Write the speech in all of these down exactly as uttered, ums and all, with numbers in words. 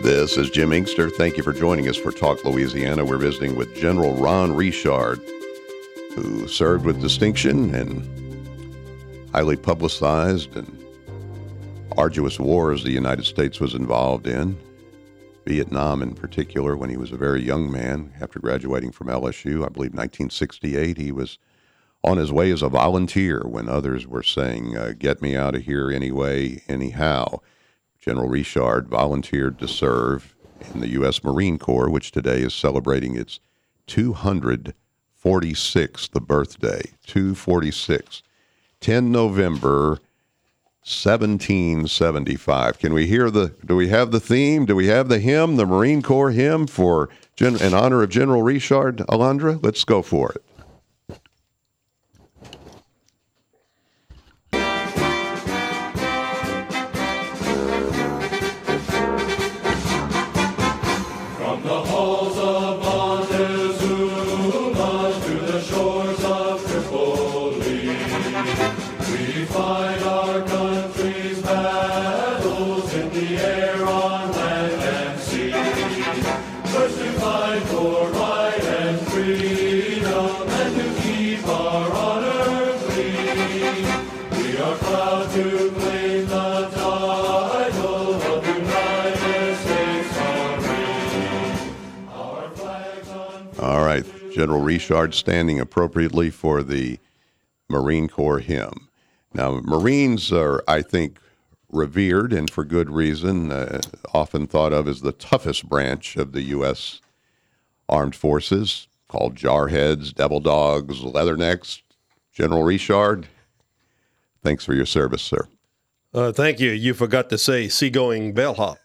This is Jim Inkster. Thank you for joining us for Talk Louisiana. We're visiting with General Ron Richard, who served with distinction in highly publicized and arduous wars the United States was involved in, Vietnam in particular, when he was a very young man after graduating from L S U. I believe nineteen sixty-eight, he was on his way as a volunteer when others were saying, uh, get me out of here anyway, anyhow. General Richard volunteered to serve in the U S Marine Corps, which today is celebrating its two hundred forty-sixth birthday. two forty-six. the tenth of November, seventeen seventy-five. Can we hear the, do we have the theme? Do we have the hymn, the Marine Corps hymn for Gen, in honor of General Richard, Alondra? Let's go for it. General Richard standing appropriately for the Marine Corps hymn. Now, Marines are, I think, revered, and for good reason, uh, often thought of as the toughest branch of the U S Armed Forces, called jarheads, devil dogs, leathernecks. General Richard, thanks for your service, sir. Uh, thank you. You forgot to say seagoing bellhop.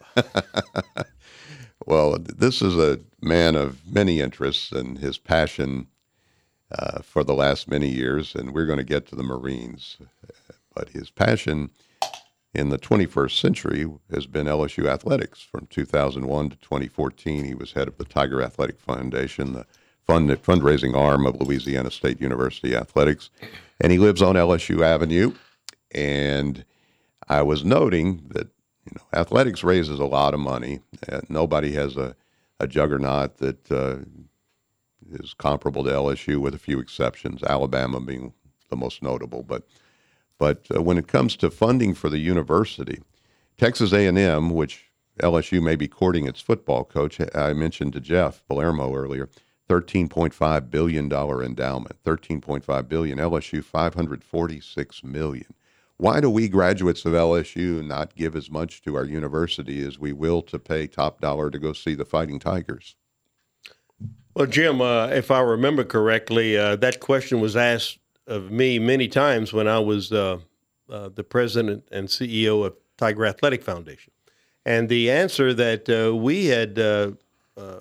Well, this is a man of many interests and his passion uh, for the last many years, and we're going to get to the Marines. But his passion in the twenty-first century has been L S U athletics. From two thousand one to twenty fourteen, he was head of the Tiger Athletic Foundation, the fund, fundraising arm of Louisiana State University Athletics, and he lives on L S U Avenue. And I was noting that You know, athletics raises a lot of money. Uh, nobody has a, a juggernaut that uh, is comparable to L S U, with a few exceptions, Alabama being the most notable. But but uh, when it comes to funding for the university, Texas A and M, which L S U may be courting its football coach, I mentioned to Jeff Palermo earlier, thirteen point five billion dollars endowment, thirteen point five billion dollars, L S U five hundred forty-six million dollars. Why do we graduates of L S U not give as much to our university as we will to pay top dollar to go see the Fighting Tigers? Well, Jim, uh, if I remember correctly, uh, that question was asked of me many times when I was uh, uh, the president and C E O of Tiger Athletic Foundation. And the answer that uh, we had uh, uh,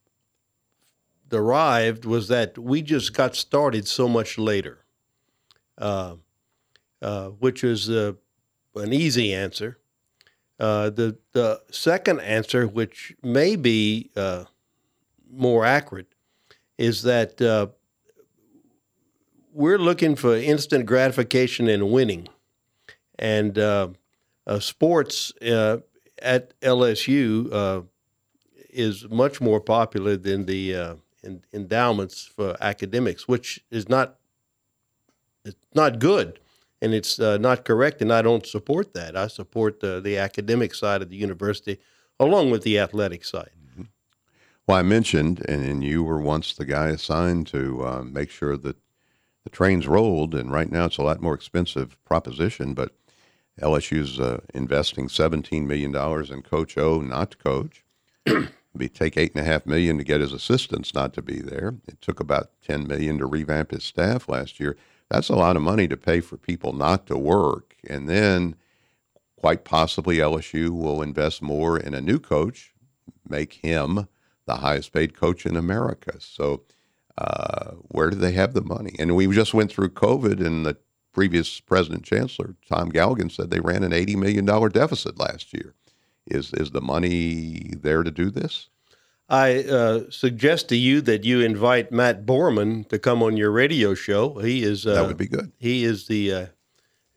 derived was that we just got started so much later. Uh, Uh, which is uh, an easy answer. Uh, the the second answer, which may be uh, more accurate, is that uh, we're looking for instant gratification in winning, and uh, uh, sports uh, at L S U uh, is much more popular than the uh, in, endowments for academics, which is not it's not good. And it's uh, not correct, and I don't support that. I support uh, the academic side of the university along with the athletic side. Mm-hmm. Well, I mentioned, and, and you were once the guy assigned to uh, make sure that the trains rolled, and right now it's a lot more expensive proposition, but L S U's uh, investing seventeen million dollars in Coach O not to coach. It'd take eight point five million dollars to get his assistants not to be there. It took about ten million dollars to revamp his staff last year. That's a lot of money to pay for people not to work. And then quite possibly L S U will invest more in a new coach, make him the highest paid coach in America. So uh, where do they have the money? And we just went through COVID, and the previous president chancellor, Tom Galligan, said they ran an eighty million dollars deficit last year. Is is the money there to do this? I uh, suggest to you that you invite Matt Borman to come on your radio show. He is uh, that would be good. He is the uh,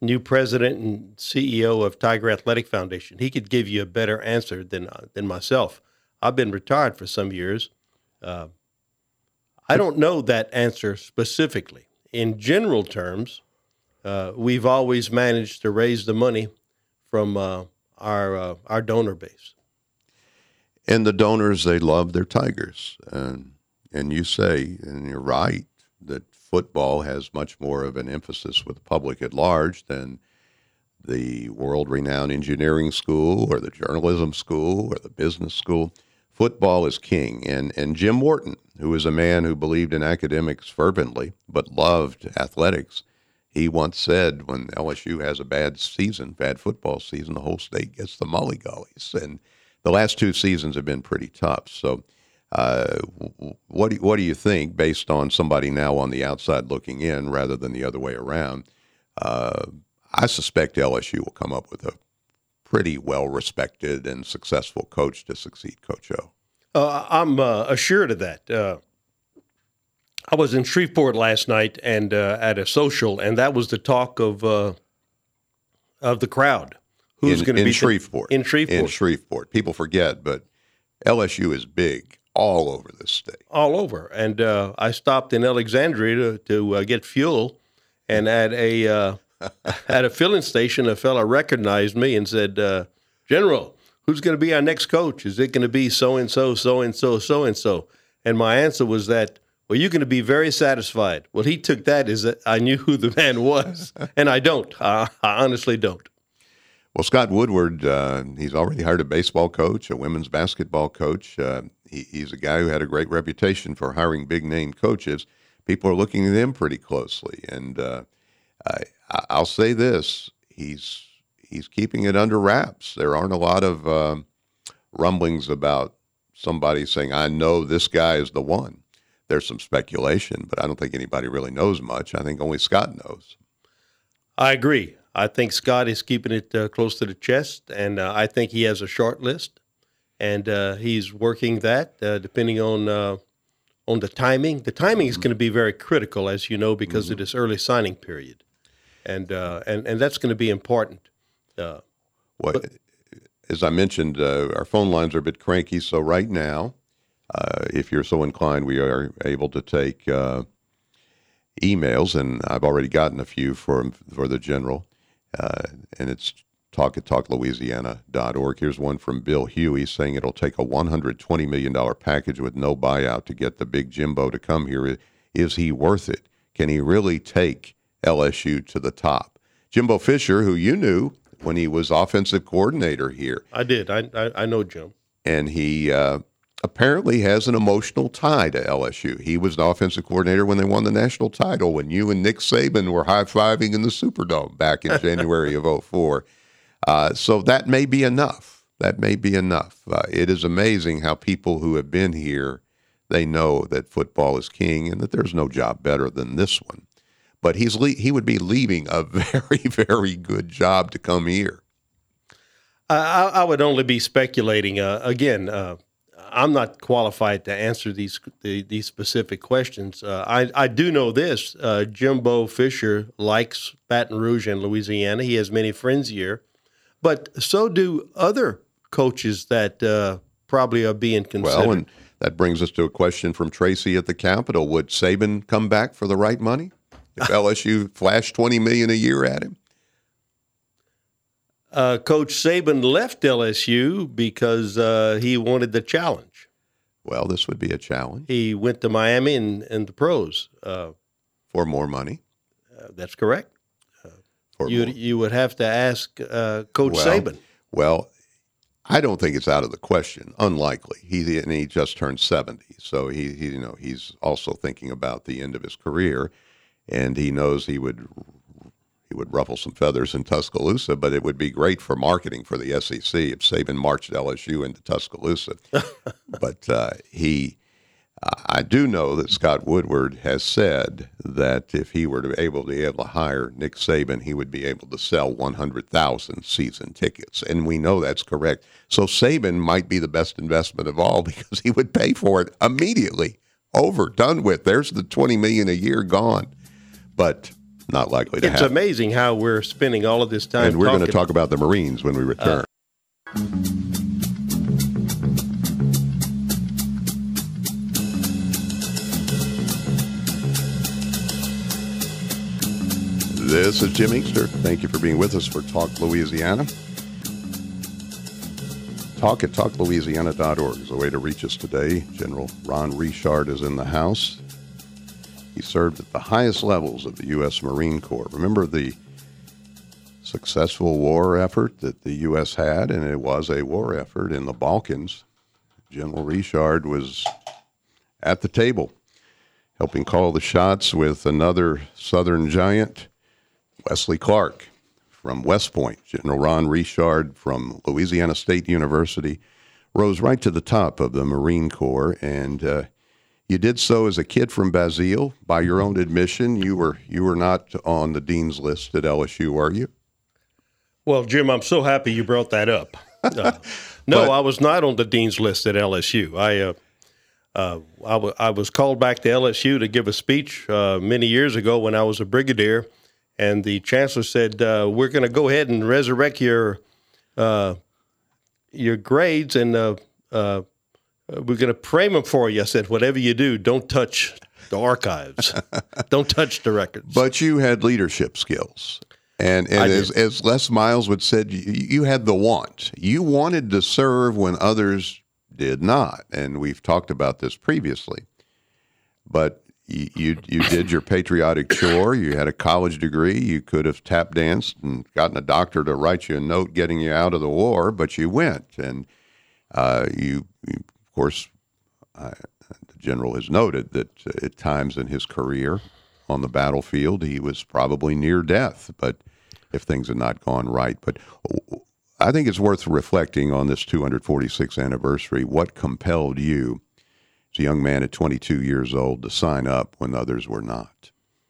new president and C E O of Tiger Athletic Foundation. He could give you a better answer than uh, than myself. I've been retired for some years. Uh, I don't know that answer specifically. In general terms, uh, we've always managed to raise the money from uh, our uh, our donor base. And the donors, they love their Tigers. And, and you say, and you're right, that football has much more of an emphasis with the public at large than the world-renowned engineering school or the journalism school or the business school. Football is king. And, and Jim Morton, who is a man who believed in academics fervently but loved athletics, he once said when L S U has a bad season, bad football season, the whole state gets the mullygullies. And the last two seasons have been pretty tough. So uh, what, do, what do you think, based on somebody now on the outside looking in rather than the other way around? Uh, I suspect L S U will come up with a pretty well-respected and successful coach to succeed Coach O. Uh, I'm uh, assured of that. Uh, I was in Shreveport last night and uh, at a social, and that was the talk of uh, of the crowd. Who's going to be Shreveport? In Shreveport. In Shreveport. People forget, but L S U is big all over this state. All over. And uh, I stopped in Alexandria to, to uh, get fuel, and at a uh, at a filling station, a fella recognized me and said, uh, "General, who's going to be our next coach? Is it going to be so and so, so and so, so and so?" And my answer was that, "Well, you're going to be very satisfied." Well, he took that as that I knew who the man was, and I don't. I, I honestly don't. Well, Scott Woodward, uh, he's already hired a baseball coach, a women's basketball coach. Uh, he, he's a guy who had a great reputation for hiring big-name coaches. People are looking at him pretty closely, and uh, I, I'll say this: he's he's keeping it under wraps. There aren't a lot of uh, rumblings about somebody saying, "I know this guy is the one." There's some speculation, but I don't think anybody really knows much. I think only Scott knows. I agree. I think Scott is keeping it uh, close to the chest, and uh, I think he has a short list, and uh, he's working that uh, depending on uh, on the timing. The timing is going to be very critical, as you know, because mm-hmm. of this early signing period, and uh, and and that's going to be important. Uh, well, but, as I mentioned, uh, our phone lines are a bit cranky, so right now, uh, if you're so inclined, we are able to take uh, emails, and I've already gotten a few for for the general. Uh, and it's talk at talk louisiana dot org. Here's one from Bill Huey saying it'll take a one hundred twenty million dollars package with no buyout to get the big Jimbo to come here. Is he worth it? Can he really take L S U to the top? Jimbo Fisher, who you knew when he was offensive coordinator here. I did. I I, I know Jim. And he uh, apparently has an emotional tie to L S U. He was the offensive coordinator when they won the national title, when you and Nick Saban were high-fiving in the Superdome back in January of oh four. Uh, so that may be enough. That may be enough. Uh, it is amazing how people who have been here, they know that football is king and that there's no job better than this one. But he's le- he would be leaving a very, very good job to come here. I, I would only be speculating. Uh, again, uh, I'm not qualified to answer these the, these specific questions. Uh, I, I do know this. Uh, Jimbo Fisher likes Baton Rouge and Louisiana. He has many friends here. But so do other coaches that uh, probably are being considered. Well, and that brings us to a question from Tracy at the Capitol. Would Saban come back for the right money if L S U flashed twenty million dollars a year at him? Uh, Coach Saban left L S U because uh, he wanted the challenge. Well, this would be a challenge. He went to Miami and, and the pros. Uh, for more money. Uh, that's correct. Uh, for you more. you would have to ask uh, Coach well, Saban. Well, I don't think it's out of the question. Unlikely. He and he just turned seventy, so he, he you know he's also thinking about the end of his career, and he knows he would. He would ruffle some feathers in Tuscaloosa, but it would be great for marketing for the S E C if Saban marched L S U into Tuscaloosa. But uh, he, I do know that Scott Woodward has said that if he were to be able to, be able to hire Nick Saban, he would be able to sell one hundred thousand season tickets. And we know that's correct. So Saban might be the best investment of all because he would pay for it immediately. Over, done with. There's the twenty million dollars a year gone. But not likely to It's happen. amazing how we're spending all of this time And we're going to talking- talk about the Marines when we return. Uh, This is Jim Inkster. Thank you for being with us for Talk Louisiana. Talk at talk louisiana dot org is a way to reach us today. General Ron Richard is in the house. He served at the highest levels of the U S Marine Corps. Remember the successful war effort that the U S had, and it was a war effort in the Balkans. General Richard was at the table, helping call the shots with another Southern giant, Wesley Clark from West Point. General Ron Richard from Louisiana State University rose right to the top of the Marine Corps, and uh, you did so as a kid from Basile. By your own admission, you were you were not on the dean's list at L S U, are you? Well, Jim, I'm so happy you brought that up. Uh, no, But- I was not on the dean's list at L S U. I uh, uh, I, w- I was called back to L S U to give a speech uh, many years ago when I was a brigadier, and the chancellor said, uh, "We're going to go ahead and resurrect your uh, your grades, and uh, uh, we're going to frame them for you." I said, "Whatever you do, don't touch the archives, don't touch the records." But you had leadership skills. And, and I as, did. as Les Miles would said, you, you had the want. You wanted to serve when others did not. And we've talked about this previously. But you, you, you did your patriotic chore. You had a college degree. You could have tap danced and gotten a doctor to write you a note getting you out of the war, but you went. And uh, you, you, of course, uh, the general has noted that uh, at times in his career on the battlefield, he was probably near death, but if things had not gone right. But I think it's worth reflecting on this two hundred forty-sixth anniversary. What compelled you, as a young man at twenty-two years old, to sign up when others were not?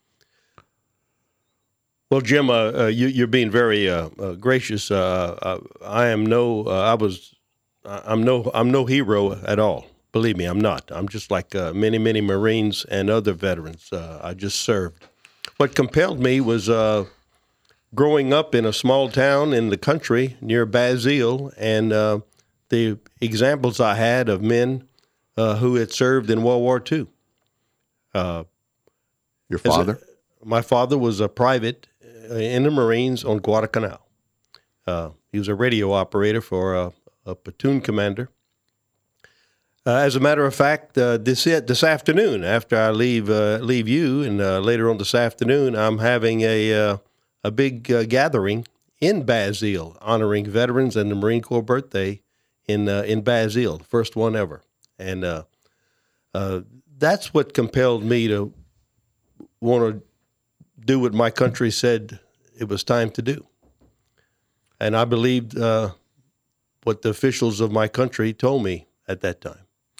Well, Jim, uh, uh, you, you're being very uh, uh, gracious. Uh, uh, I am no, uh, I was, I'm no, I'm no hero at all. Believe me, I'm not. I'm just like uh, many, many Marines and other veterans. Uh, I just served. What compelled me was uh, growing up in a small town in the country near Basile, and uh, the examples I had of men uh, who had served in World War Two. Uh, Your As a- father? My father was a private uh, in the Marines on Guadalcanal. Uh, he was a radio operator for a, a platoon commander. Uh, as a matter of fact, uh, this this afternoon, after I leave uh, leave you, and uh, later on this afternoon, I'm having a uh, a big uh, gathering in Basile honoring veterans and the Marine Corps birthday in uh, in Basile, first one ever, and uh, uh, that's what compelled me to want to do what my country said it was time to do. And I believed uh, what the officials of my country told me at that time.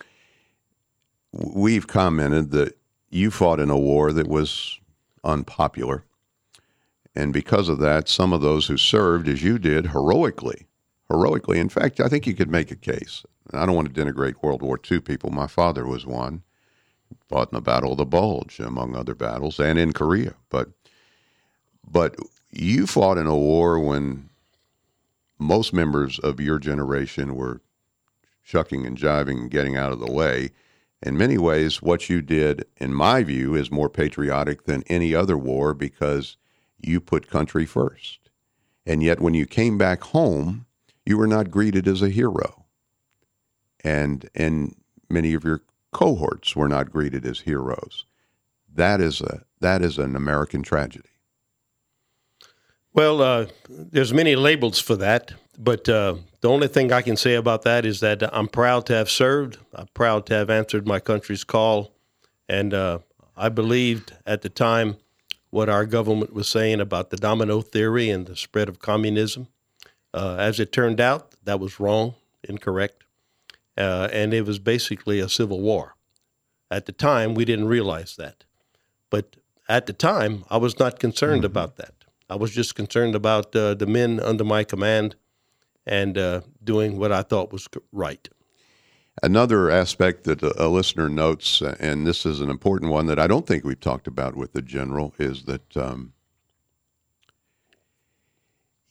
We've commented that you fought in a war that was unpopular. And because of that, some of those who served, as you did, heroically, heroically. In fact, I think you could make a case. I don't want to denigrate World War Two people. My father was one. Fought in the Battle of the Bulge, among other battles, and in Korea. But but you fought in a war when most members of your generation were shucking and jiving and getting out of the way. In many ways, what you did, in my view, is more patriotic than any other war because you put country first. And yet when you came back home, you were not greeted as a hero. And and many of your cohorts were not greeted as heroes. That is a that is an American tragedy. Well, uh, there's many labels for that, but uh, the only thing I can say about that is that I'm proud to have served. I'm proud to have answered my country's call, and uh, I believed at the time what our government was saying about the domino theory and the spread of communism. Uh, as it turned out, that was wrong, incorrect, uh, and it was basically a civil war. At the time, we didn't realize that, but at the time, I was not concerned mm-hmm. about that. I was just concerned about uh, the men under my command and uh, doing what I thought was right. Another aspect that a, a listener notes, and this is an important one that I don't think we've talked about with the general, is that um,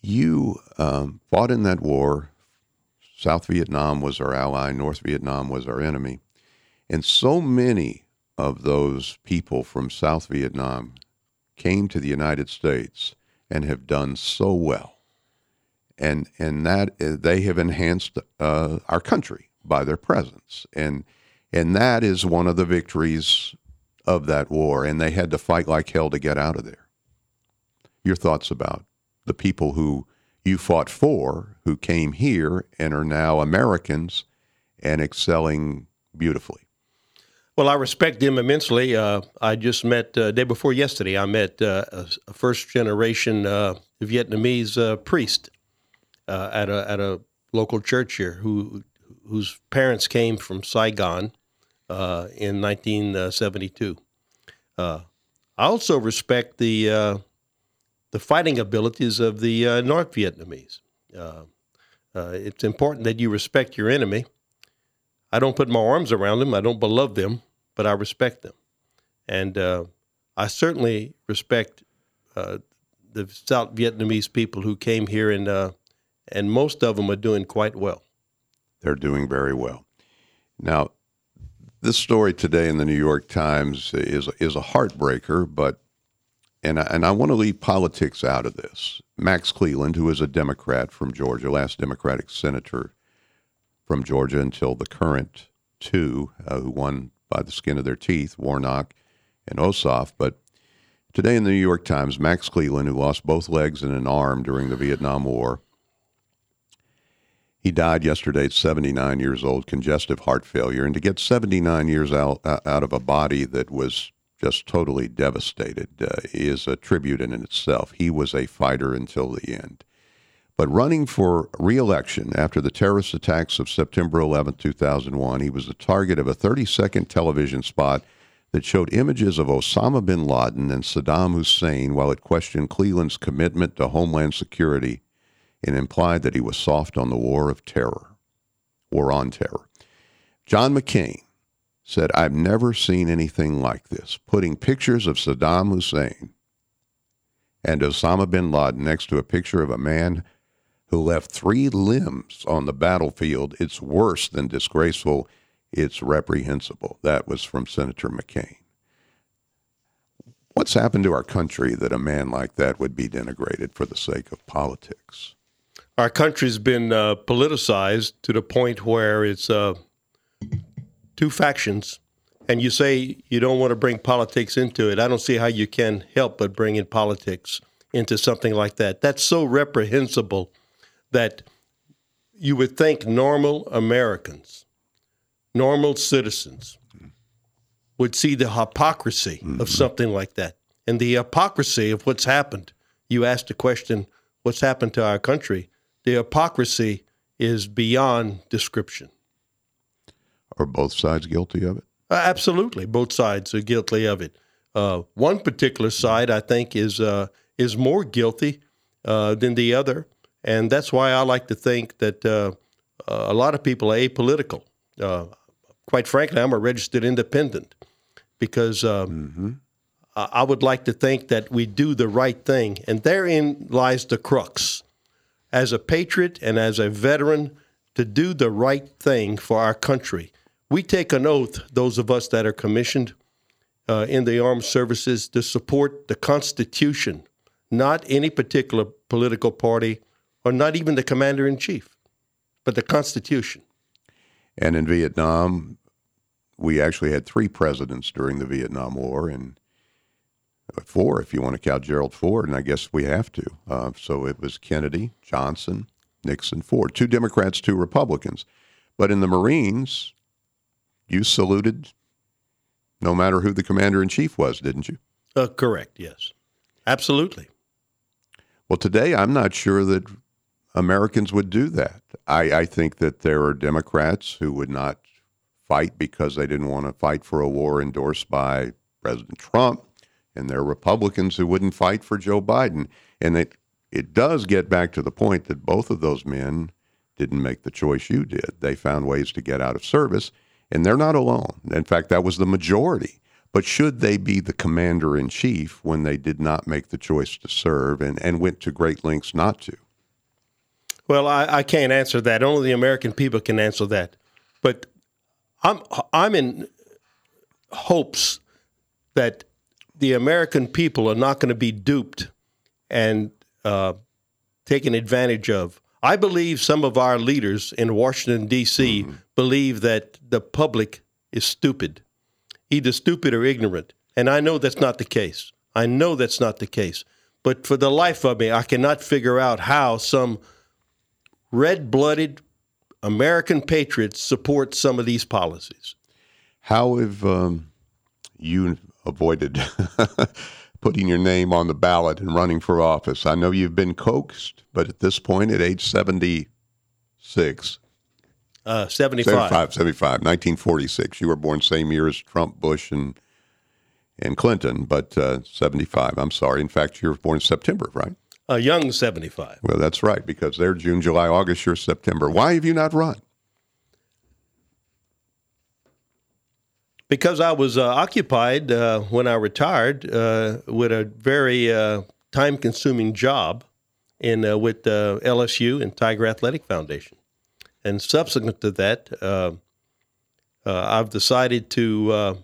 you um, fought in that war. South Vietnam was our ally. North Vietnam was our enemy. And so many of those people from South Vietnam came to the United States and have done so well. And and that they have enhanced uh, our country by their presence. And and that is one of the victories of that war. And they had to fight like hell to get out of there. Your thoughts about the people who you fought for, who came here and are now Americans and excelling beautifully? Well, I respect them immensely. Uh, I just met, uh, day before yesterday, I met uh, a, a first-generation uh, Vietnamese uh, priest uh, at a at a local church here who whose parents came from Saigon uh, in nineteen seventy-two. Uh, I also respect the uh, the fighting abilities of the uh, North Vietnamese. Uh, uh, it's important that you respect your enemy. I don't put my arms around them. I don't beloved them, but I respect them. And uh, I certainly respect uh, the South Vietnamese people who came here, and uh, and most of them are doing quite well. They're doing very well. Now, this story today in the New York Times is is a heartbreaker, but and I, and I want to leave politics out of this. Max Cleland, who is a Democrat from Georgia, last Democratic senator from Georgia until the current two, uh, who won by the skin of their teeth, Warnock and Ossoff. But today in the New York Times, Max Cleland, who lost both legs and an arm during the Vietnam War, he died yesterday at seventy-nine years old, congestive heart failure. And to get seventy-nine years out, out of a body that was just totally devastated uh, is a tribute in itself. He was a fighter until the end. But running for re-election after the terrorist attacks of September eleventh, two thousand one, he was the target of a thirty-second television spot that showed images of Osama bin Laden and Saddam Hussein while it questioned Cleland's commitment to Homeland Security and implied that he was soft on the war of terror, war on terror. John McCain said, "I've never seen anything like this," putting pictures of Saddam Hussein and Osama bin Laden next to a picture of a man who left three limbs on the battlefield. It's worse than disgraceful. It's reprehensible. That was from Senator McCain. What's happened to our country that a man like that would be denigrated for the sake of politics? Our country's been uh, politicized to the point where it's uh, two factions, and you say you don't want to bring politics into it. I don't see how you can help but bring in politics into something like that. That's so reprehensible that you would think normal Americans, normal citizens, would see the hypocrisy mm-hmm. of something like that. And the hypocrisy of what's happened. You asked the question, what's happened to our country? The hypocrisy is beyond description. Are both sides guilty of it? Uh, absolutely. Both sides are guilty of it. Uh, one particular side, I think, is uh, is more guilty uh, than the other. And that's why I like to think that uh, a lot of people are apolitical. Uh, quite frankly, I'm a registered independent because uh, mm-hmm. I-, I would like to think that we do the right thing. And therein lies the crux. As a patriot and as a veteran, to do the right thing for our country. We take an oath, those of us that are commissioned uh, in the armed services, to support the Constitution, not any particular political party or not even the commander-in-chief, but the Constitution. And in Vietnam, we actually had three presidents during the Vietnam War, and four if you want to count Gerald Ford, and I guess we have to. Uh, so it was Kennedy, Johnson, Nixon, Ford. Two Democrats, two Republicans. But in the Marines, you saluted no matter who the commander-in-chief was, didn't you? Uh, correct, yes. Absolutely. Well, today I'm not sure that Americans would do that. I, I think that there are Democrats who would not fight because they didn't want to fight for a war endorsed by President Trump, and there are Republicans who wouldn't fight for Joe Biden. And it, it does get back to the point that both of those men didn't make the choice you did. They found ways to get out of service, and they're not alone. In fact, that was the majority. But should they be the commander-in-chief when they did not make the choice to serve and, and went to great lengths not to? Well, I, I can't answer that. Only the American people can answer that. But I'm I'm in hopes that the American people are not going to be duped and uh, taken advantage of. I believe some of our leaders in Washington, D C mm-hmm. believe that the public is stupid, either stupid or ignorant. And I know that's not the case. I know that's not the case. But for the life of me, I cannot figure out how some red-blooded American patriots support some of these policies. How have um, you avoided putting your name on the ballot and running for office? I know you've been coaxed, but at this point, at age seventy-six, uh, seventy-five. seventy-five, seventy-five, nineteen forty-six. You were born same year as Trump, Bush, and and Clinton, but uh, seventy-five. I'm sorry. In fact, you were born in September, right? A young seventy-five. Well, that's right, because they're June, July, August, you're September. Why have you not run? Because I was uh, occupied uh, when I retired uh, with a very uh, time-consuming job in uh, with uh, L S U and Tiger Athletic Foundation. And subsequent to that, uh, uh, I've decided to uh,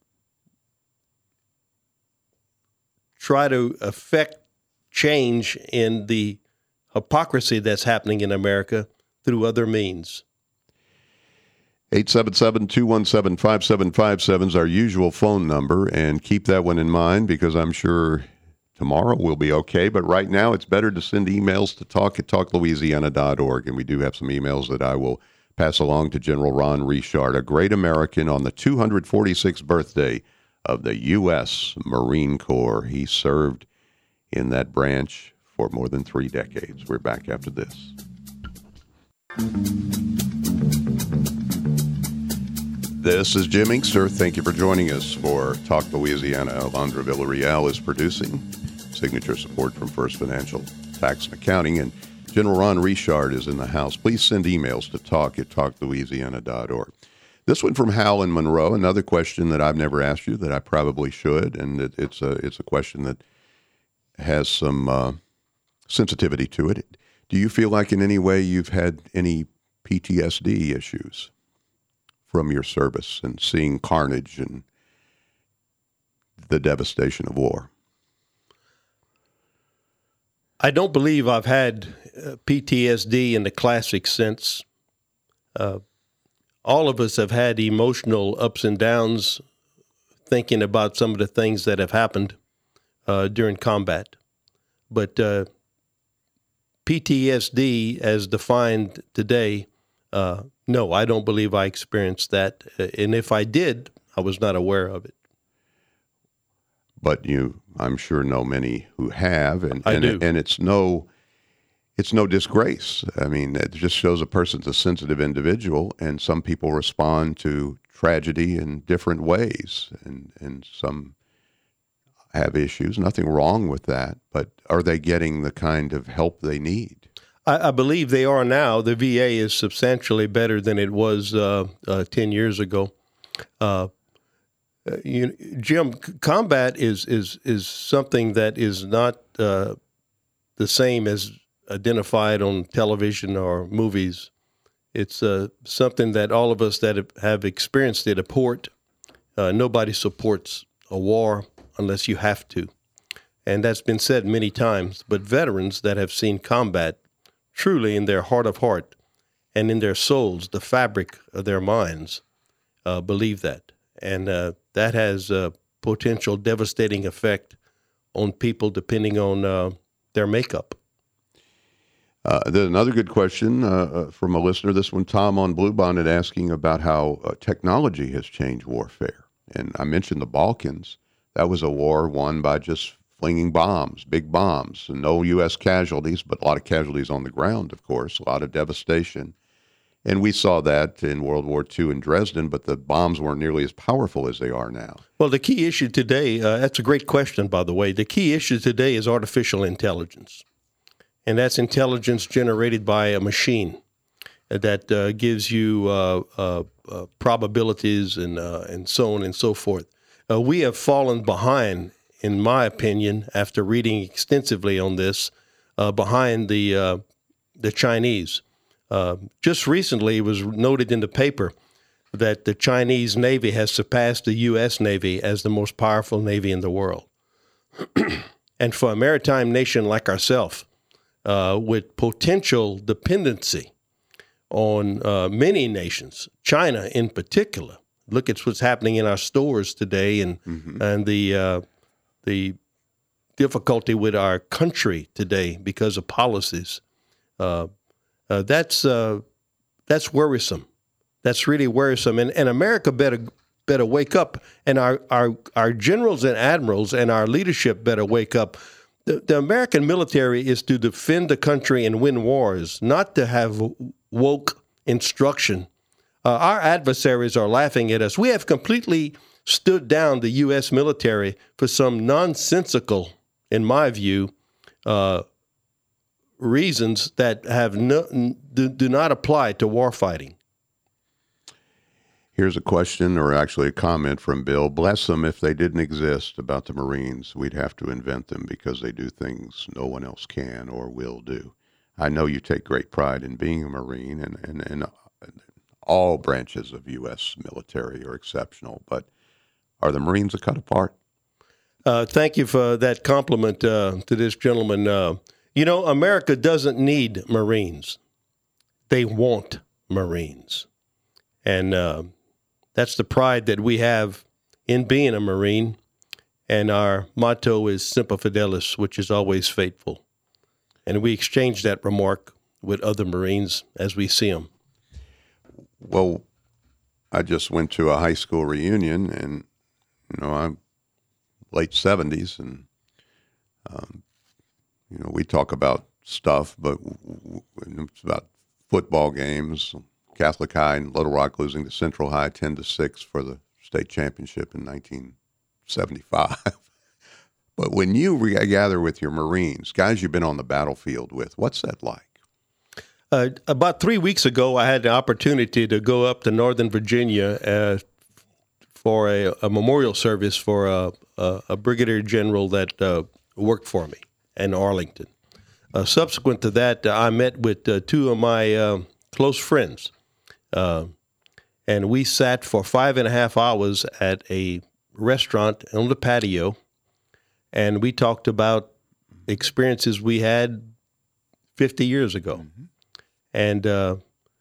try to affect change in the hypocrisy that's happening in America through other means. eight seven seven, two one seven, five seven five seven is our usual phone number, and keep that one in mind because I'm sure tomorrow will be okay. But right now it's better to send emails to talk at talk louisiana dot org, and we do have some emails that I will pass along to General Ron Richard, a great American on the two hundred forty-sixth birthday of the U S Marine Corps. He served in that branch for more than three decades. We're back after this. This is Jim Inkster. Thank you for joining us for Talk Louisiana. Alondra Villarreal is producing. Signature support from First Financial Tax and Accounting. And General Ron Richard is in the house. Please send emails to talk at talk louisiana dot org. This one from Hal in Monroe, another question that I've never asked you that I probably should, and it, it's a it's a question that has some uh, sensitivity to it. Do you feel like in any way you've had any P T S D issues from your service and seeing carnage and the devastation of war? I don't believe I've had uh, P T S D in the classic sense. Uh, all of us have had emotional ups and downs thinking about some of the things that have happened uh, during combat. But uh, P T S D, as defined today, uh, no, I don't believe I experienced that. And if I did, I was not aware of it. But you, I'm sure, know many who have, and I and, do. and it's no, it's no disgrace. I mean, it just shows a person's a sensitive individual, and some people respond to tragedy in different ways, and and some have issues. Nothing wrong with that, but are they getting the kind of help they need? I, I believe they are now. The V A is substantially better than it was uh, uh, ten years ago. Uh, Uh, you, Jim, combat is is is something that is not uh, the same as identified on television or movies. It's uh, something that all of us that have experienced it abhor. Uh, nobody supports a war unless you have to, and that's been said many times. But veterans that have seen combat, truly in their heart of heart and in their souls, the fabric of their minds, uh, believe that. And uh, that has a potential devastating effect on people depending on uh, their makeup. Uh, there's another good question uh, from a listener. This one, Tom on Bluebonnet, asking about how uh, technology has changed warfare. And I mentioned the Balkans. That was a war won by just flinging bombs, big bombs, and no U S casualties, but a lot of casualties on the ground, of course, a lot of devastation. And we saw that in World War Two in Dresden, but the bombs weren't nearly as powerful as they are now. Well, the key issue today, uh, that's a great question, by the way. The key issue today is artificial intelligence. And that's intelligence generated by a machine that uh, gives you uh, uh, uh, probabilities and, uh, and so on and so forth. Uh, we have fallen behind, in my opinion, after reading extensively on this, uh, behind the uh, the Chinese. Uh, just recently, it was noted in the paper that the Chinese Navy has surpassed the U S Navy as the most powerful Navy in the world. And for a maritime nation like ourselves, uh, with potential dependency on uh, many nations, China in particular, look at what's happening in our stores today, and mm-hmm. and the uh, the difficulty with our country today because of policies. Uh, uh, that's uh, that's worrisome. That's really worrisome. And, and America better better wake up, and our, our our generals and admirals and our leadership better wake up. The, the American military is to defend the country and win wars, not to have woke instruction. Uh, our adversaries are laughing at us. We have completely stood down the U S military for some nonsensical, in my view, uh, reasons that have no, do, do not apply to warfighting. Here's a question, or actually a comment from Bill. Bless them, if they didn't exist, about the Marines, we'd have to invent them because they do things no one else can or will do. I know you take great pride in being a Marine, and, and, and all branches of U S military are exceptional, but are the Marines a cut apart? Uh, thank you for that compliment uh, to this gentleman. Uh, you know, America doesn't need Marines. They want Marines. And uh, that's the pride that we have in being a Marine. And our motto is Semper Fidelis, which is always faithful. And we exchange that remark with other Marines as we see them. Well, I just went to a high school reunion, and, you know, I'm late seventies, and, um, you know, we talk about stuff, but it's about football games. Catholic High in Little Rock losing to Central High ten to six for the state championship in nineteen seventy-five. But when you gather with your Marines, guys you've been on the battlefield with, what's that like? Uh, about three weeks ago, I had the opportunity to go up to Northern Virginia uh, for a, a memorial service for a, a, a brigadier general that uh, worked for me in Arlington. Uh, subsequent to that, uh, I met with uh, two of my uh, close friends. Uh, and we sat for five and a half hours at a restaurant on the patio, and we talked about experiences we had fifty years ago. Mm-hmm. And uh,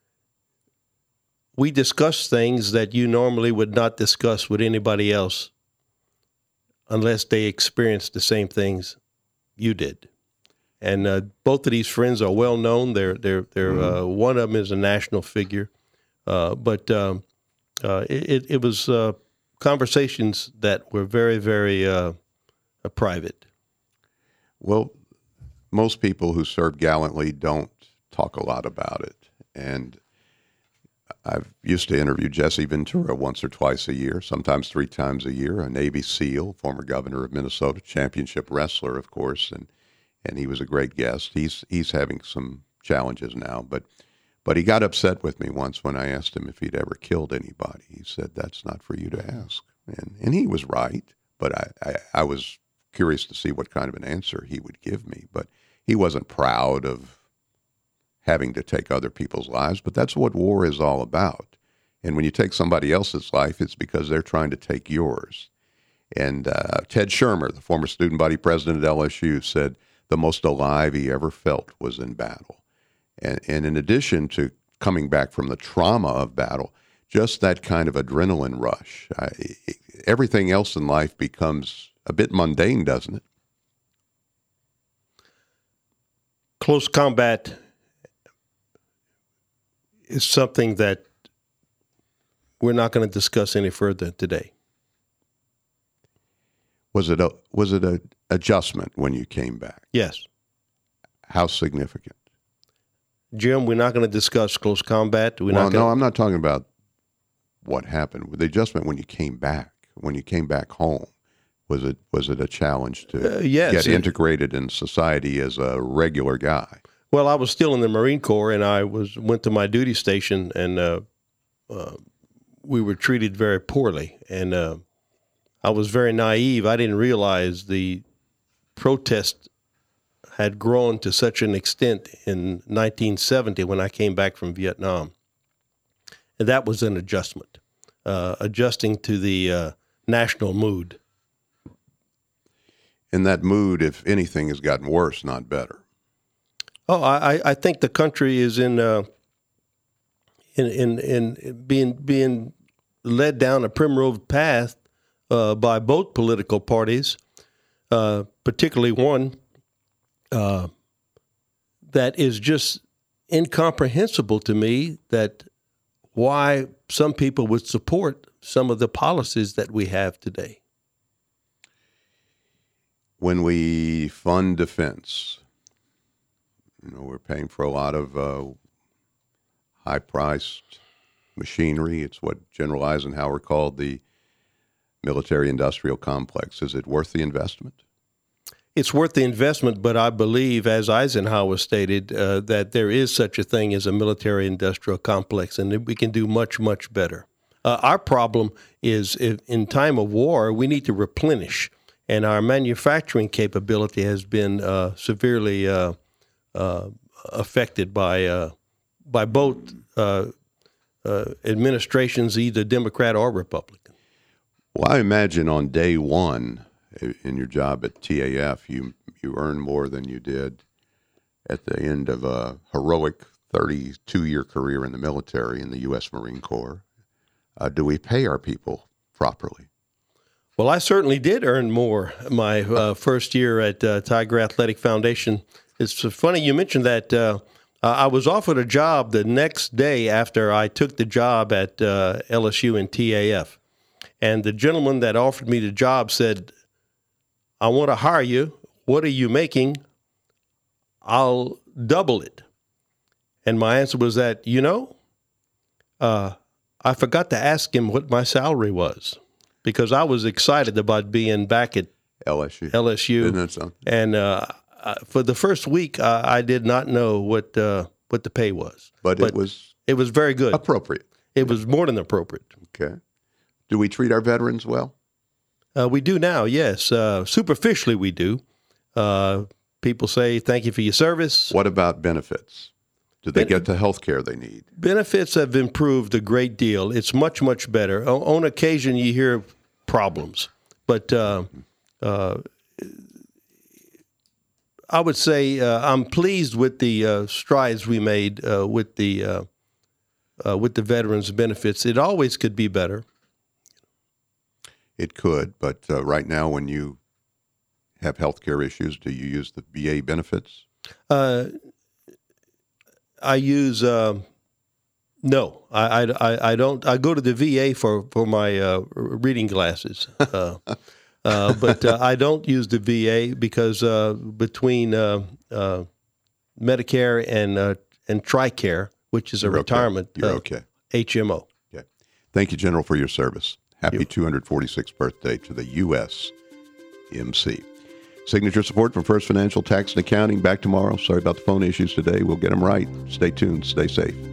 we discussed things that you normally would not discuss with anybody else unless they experienced the same things you did. And uh, both of these friends are well known. They're they're they're mm-hmm. uh, one of them is a national figure, uh, but um, uh, it it was uh, conversations that were very very uh, uh, private. Well, most people who serve gallantly don't talk a lot about it, and I've used to interview Jesse Ventura once or twice a year, sometimes three times a year. A Navy SEAL, former governor of Minnesota, championship wrestler, of course, and. And he was a great guest. He's he's having some challenges now, but but he got upset with me once when I asked him if he'd ever killed anybody. He said, "That's not for you to ask," and and he was right. But I, I I was curious to see what kind of an answer he would give me. But he wasn't proud of having to take other people's lives. But that's what war is all about. And when you take somebody else's life, it's because they're trying to take yours. And uh, Ted Shermer, the former student body president at L S U, said the most alive he ever felt was in battle. And, and in addition to coming back from the trauma of battle, just that kind of adrenaline rush. I, everything else in life becomes a bit mundane, doesn't it? Close combat is something that we're not going to discuss any further today. Was it a was it a adjustment when you came back? Yes. How significant? Jim, we're not going to discuss close combat. We're well, not gonna... no, I'm not talking about what happened. The adjustment when you came back, when you came back home, was it was it a challenge to uh, yes, get it... integrated in society as a regular guy? Well, I was still in the Marine Corps, and I was went to my duty station, and uh, uh, we were treated very poorly, and. Uh, I was very naive. I didn't realize the protest had grown to such an extent in nineteen seventy when I came back from Vietnam. And that was an adjustment, uh, adjusting to the uh, national mood. And that mood, if anything, has gotten worse, not better. Oh, I, I think the country is in uh, in, in in being being led down a primrose path uh, by both political parties, uh, particularly one uh, that is just incomprehensible to me. That why some people would support some of the policies that we have today. When we fund defense, you know, we're paying for a lot of uh, high-priced machinery. It's what General Eisenhower called the military-industrial complex. Is it worth the investment? It's worth the investment, but I believe, as Eisenhower stated, uh, that there is such a thing as a military-industrial complex, and that we can do much, much better. Uh, our problem is, if, in time of war, we need to replenish, and our manufacturing capability has been uh, severely uh, uh, affected by uh, by both uh, uh, administrations, either Democrat or Republican. Well, I imagine on day one in your job at T A F, you you earn more than you did at the end of a heroic thirty-two year career in the military in the U S Marine Corps. Uh, do we pay our people properly? Well, I certainly did earn more my uh, first year at uh, Tiger Athletic Foundation. It's funny you mentioned that. Uh, I was offered a job the next day after I took the job at uh, L S U and T A F. And the gentleman that offered me the job said, I want to hire you. What are you making? I'll double it. And my answer was that, you know, uh, I forgot to ask him what my salary was, because I was excited about being back at L S U. L S U. Isn't that something? And uh, for the first week, uh, I did not know what uh, what the pay was. But, but it was it was very good. Appropriate. It was more than appropriate. Okay. Do we treat our veterans well? Uh, we do now, yes. Uh, superficially, we do. Uh, people say, thank you for your service. What about benefits? Do they get the health care they need? Benefits have improved a great deal. It's much, much better. O- on occasion, you hear problems. But uh, uh, I would say uh, I'm pleased with the uh, strides we made uh, with the uh, uh, with the veterans' benefits. It always could be better. It could, but uh, right now, when you have health care issues, do you use the V A benefits? Uh, I use uh, no, I, I, I don't. I go to the V A for for my uh, reading glasses, uh, uh, but uh, I don't use the V A because uh, between uh, uh, Medicare and uh, and TRICARE, which is a You're retirement, okay. You're uh, okay. H M O. Okay. Thank you, General, for your service. Happy two hundred forty-sixth birthday to the U S M C. Signature support from First Financial Tax and Accounting. Back tomorrow. Sorry about the phone issues today. We'll get them right. Stay tuned. Stay safe.